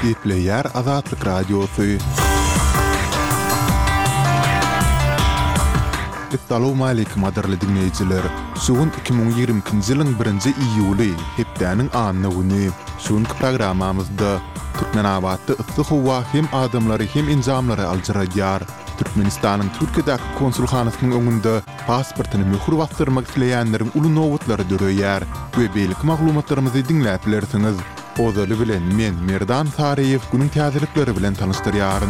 Gepleyer Azatlyk Radiosu. Assalamu alaykum adarly dinleyijiler. Şuň 2022-nji ýylyň 1-nji iýuly hepdäniň anyny güni. Şuňky programamyzda Türkmenabatda yssyk howa hem adamlary hem injamlary aljaradýar. Türkmenistanyň Türkiýedäki konsulhanasynyň öňünde pasportyny möhür bastyrmak isleýänleriň uly nowatlary döreýär we beýlik maglumatlarymyzy dinläp bilersiňiz. Ozaly bilen men Merdan Sarayew günüň täzelikleri bilen tanışdyrýaryn.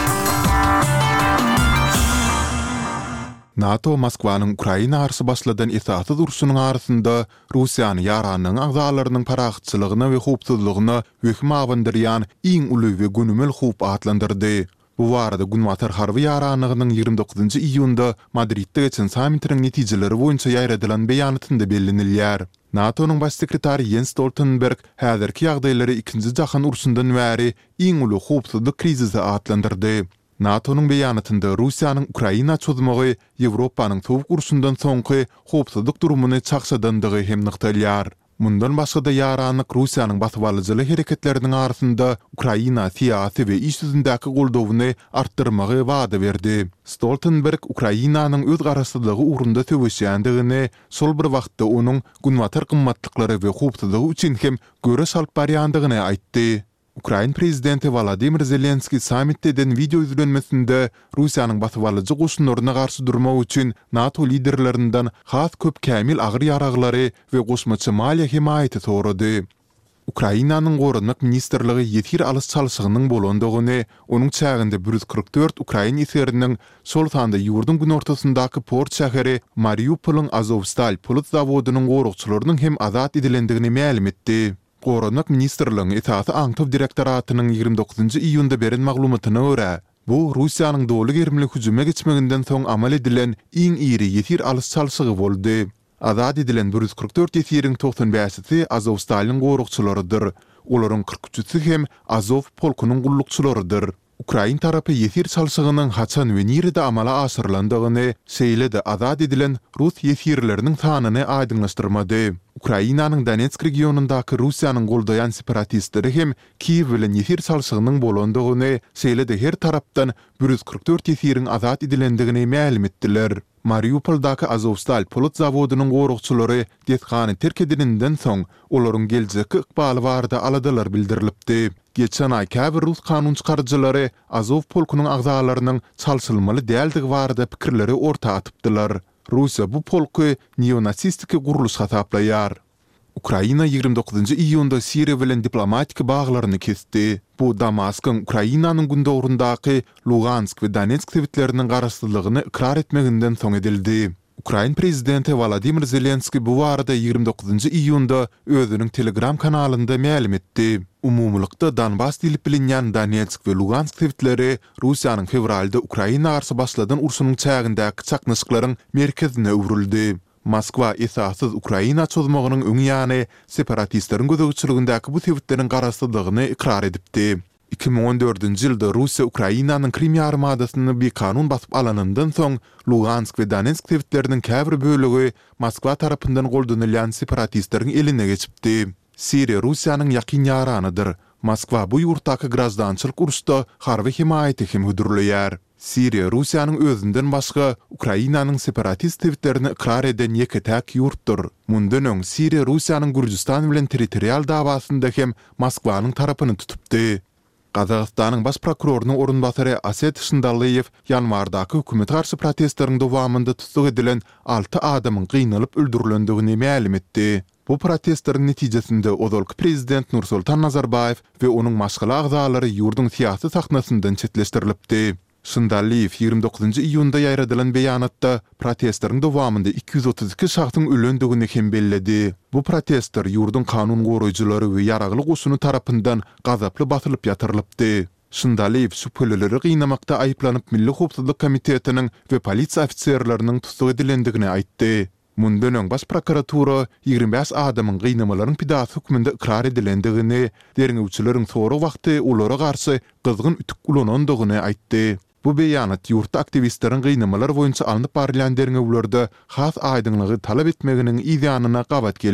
NATO Moskwanyň Ukraina arşy başladan esassız urşunyň arasynda Russiýany ýaranyň agzalarynyň parahatçylygyna we howpsuzlygyna hökm awandyrýan iň uly we günümel howp atlandyrdy. Bu barada Günwatar harby ýaranynyň 29-njy iýunda Madridde geçen sammitiň netijeleri boýunça ýaýradylan beýanatynda bellenilýär. NATO'nun baş sekretary Jens Stoltenberg häzirki ýagdaýlary 2-nji jahan urşundan bäri iň uly howpsuzlyk krizisi atlandyrdy. NATO'nun beýanatynda Russiýanyň Ukraina çözmegi Ýewropanyň sowuk urşundan soňky howpsuzlyk durumuny çakşadandygy hem nykdalýar. Mundan başga da ýaranyk Russiýanyň basywalyjyly hereketleriniň arasynda Ukraina siýasy we iş ýüzündäki goldawyny artdyrmagy wada berdi. Stoltenberg Ukrainanyň öz garaşdyrlygy ugrunda töweşýändigini, şol bir wagtda onuň günwatar gymmatlyklary we howpsuzlygy üçin hem göreş alyp barýandygyny aýtdy. Ukraina prezidenti Volodymyr Zelenski sammitde eden video izlenmesinde Russiýanyň basywalyjy goşunlaryna garşy durmak üçin NATO liderlerinden has köp kämil agyr ýaraglary we goşmaçy maliýe himayaty sorady. Ukrainanyň Gorunmak ministrligi ýetir alys çalyşygynyň bolandygyny, onuň çäginde 144 Ukraina eseriniň şol sanda ýurdun gün ortasyndaky port şäheri Mariupolyň Azovstal polit zawodynyň gorukçylarynyň hem azat edilendigini ma'lum etdi. Gorunmak ministrligiň esasy aňtyp direktoratynyň 29-njy iýunda beren maglumatyna görä, bu Russiýanyň doly germlik hüjüme geçmeginden soň amal edilen iň iri ýetir alys çalyşygy boldy. Azat edilen 144 ýetiriň 95-si Azovstalyň gorukçylarydyr. Olaryň 43-si hem Azov polkunyň gullukçylarydyr. Ukraina tarapy ýetir çalyşygynyň haçan we nirede amala aşyrylandygyny, şeýle-de azat edilen Rus ýetirleriniň sanyny aýdynlaşdyrmady. Ukrainanyň Donetsk regionundaky Russiýanyň goldaýan separatistleri hem Kiýew bilen ýetir çalyşygynyň bolandygyny, şeýle-de her tarapdan 144 ýetiriň azat edilendigini ma'lum etdiler. Mariupoldaky Azovstal polit zawodynyň gorukçylary detgany terk edilenden soň olaryň geljekki ykbaly barada aladalar bildirilipdi. Geçen ay käbir Rus kanun çykarjylary Azov polkunyň agzalarynyň çalşylmaly däldigi barada pikirleri orta atypdylar. Russiýa bu polky neonasistik guruluş hasaplaýar. Ukraina 29-njy iýunda Siriýa bilen diplomatik baglaryny kesdi. Bu Damaskyň Ukrainanyň gündogrundaky Lugansk we Donetsk sewitleriniň garaşdyrlygyny ikrar etmeginden soň edildi. Ukraina prezidenti Volodymyr Zelenski bu barada 29-njy iýunda özüniň Telegram kanalynda ma'lum etdi. Umumlykda Donbas dilip bilinýän Donetsk we Lugansk sewitleri Russiýanyň fevralda Ukraina garşy başladan urşunyň çägindäki çaknysklaryň merkezine öwrüldi. Moskwa esassız Ukraina çözmeginiň öňe ýany separatistleriň gözegçiligindäki bu sewitleriň garaşdyrlygyny ikrar edipdi. 2014-nji ýylda Russiýa Ukrainanyň Krim ýarymadasyny bir kanun basyp alanyndan soň Lugansk we Donetsk sewitleriniň käbir bölegi Moskwa tarapyndan goldanylýan separatistleriň eline geçipdi. Siriýa Russiýanyň ýakyn ýaranydyr. Moskwa bu ýurtdaky grazdançylyk urşda harby himayaty hem hödürleýär. Siriýa Russiýanyň özünden başga Ukrainanyň separatist sewitlerini ikrar eden ýeketäk ýurtdyr. Mundan öň Siriýa Russiýanyň Gürjistan bilen territorial dawasynda hem Moskwanyň tarapyny tutupdy. Gazagystanyň baş prokurorunyň orunbasary Aset Şyndalyýew ýanwardaky hökümet garşy protestleriň dowamynda tutuk edilen 6 adamyň gynanyp öldürilendigini ma'lum etdi. Bu protestleriň netijesinde ozalky prezident Nursultan Nazarbayew we onuň maşgala agzalary ýurdun siýasy sahnasyndan çetleşdirilipdi. Şyndalyýew 29-njy iýunda ýaýradylan beýanatda protestleriň dowamynda 232 şahsyň ölendigini hem belledi. Bu protestler ýurdun kanun goraýjylary we ýaragly goşuny tarapyndan gazaply basylyp ýatyrylypdy. Şyndalyýew şüpheleri gynnamakda aýyplanyp Milli Howpsuzlyk Komitetiniň we polisiýa ofitserleriniň tutuk edilendigini aýtdy. Mundan öň baş prokuratura 25 adamyň gynnamalaryň pidasy hükmünde ikrar edilendigini, derňewçileriň soňra wagty olara garşy gyzgyn ütük ulanandygyny aýtdy. Bu beýanat ýurtda aktivistleriň gynnamalar boýunça alınıp barýan derňewlerde has aýdynlygy talap etmeginiň ýanyna gabat